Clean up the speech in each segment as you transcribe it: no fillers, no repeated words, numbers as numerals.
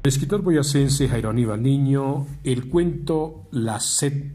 El escritor boyacense Jairo Aníbal Niño, el cuento La sed.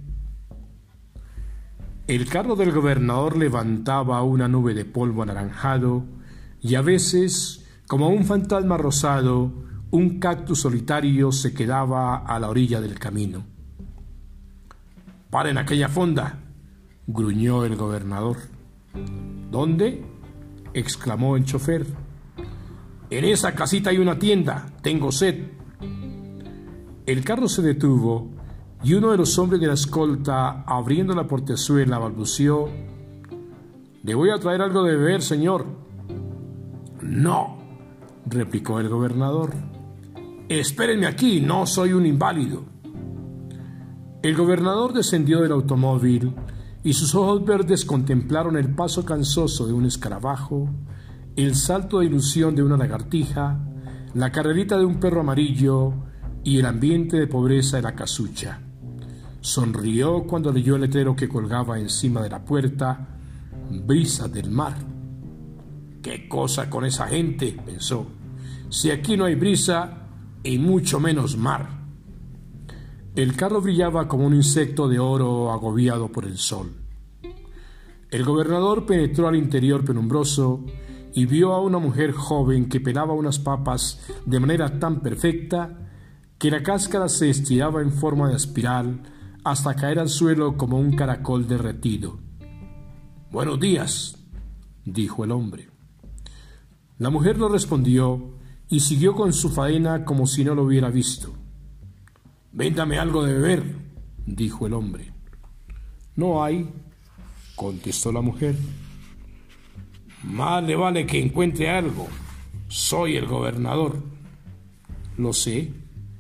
El carro del gobernador levantaba una nube de polvo anaranjado y a veces, como un fantasma rosado, un cactus solitario se quedaba a la orilla del camino. «¡Paren aquella fonda!», gruñó el gobernador. «¿Dónde?», exclamó el chofer. «En esa casita hay una tienda, tengo sed». El carro se detuvo y uno de los hombres de la escolta, abriendo la portezuela, balbuceó: «Le voy a traer algo de beber, señor». «No», replicó el gobernador. «Espérenme aquí, no soy un inválido». El gobernador descendió del automóvil y sus ojos verdes contemplaron el paso cansoso de un escarabajo, el salto de ilusión de una lagartija, la carrerita de un perro amarillo y el ambiente de pobreza de la casucha. Sonrió cuando leyó el letrero que colgaba encima de la puerta: «Brisa del mar». «¿Qué cosa con esa gente?», pensó. «Si aquí no hay brisa y mucho menos mar». El carro brillaba como un insecto de oro agobiado por el sol. El gobernador penetró al interior penumbroso y vio a una mujer joven que pelaba unas papas de manera tan perfecta que la cáscara se estiraba en forma de espiral hasta caer al suelo como un caracol derretido. «Buenos días», dijo el hombre. La mujer no respondió y siguió con su faena como si no lo hubiera visto. «Véndame algo de beber», dijo el hombre. «No hay», contestó la mujer. «Más le vale que encuentre algo. Soy el gobernador». «Lo sé».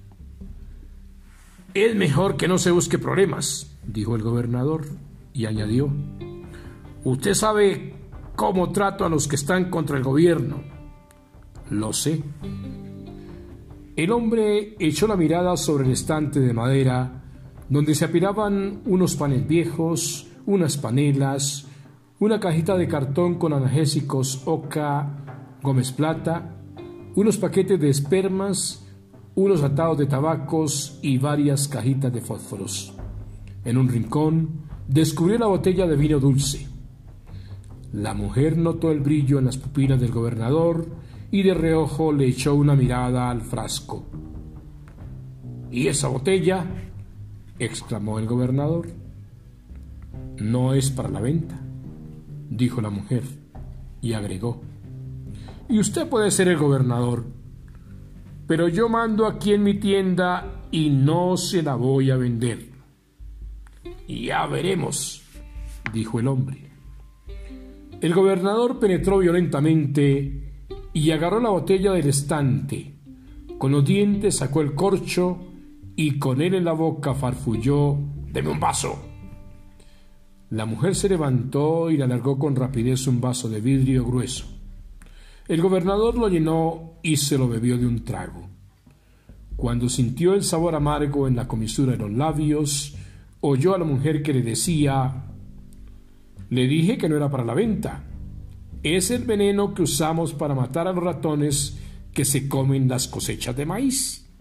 «Es mejor que no se busque problemas», dijo el gobernador, y añadió: «Usted sabe cómo trato a los que están contra el gobierno». «Lo sé». El hombre echó la mirada sobre el estante de madera donde se apilaban unos panes viejos, unas panelas, una cajita de cartón con analgésicos Oca Gómez Plata, unos paquetes de espermas, unos atados de tabacos y varias cajitas de fósforos. En un rincón descubrió la botella de vino dulce. La mujer notó el brillo en las pupilas del gobernador y de reojo le echó una mirada al frasco. «¿Y esa botella?», exclamó el gobernador. «No es para la venta», dijo la mujer, y agregó: «Y usted puede ser el gobernador, pero yo mando aquí en mi tienda y no se la voy a vender». «Ya veremos», dijo el hombre. El gobernador penetró violentamente y agarró la botella del estante. Con los dientes sacó el corcho y con él en la boca farfulló: «Deme un vaso». La mujer se levantó y le alargó con rapidez un vaso de vidrio grueso. El gobernador lo llenó y se lo bebió de un trago. Cuando sintió el sabor amargo en la comisura de los labios, oyó a la mujer que le decía: «Le dije que no era para la venta. Es el veneno que usamos para matar a los ratones que se comen las cosechas de maíz».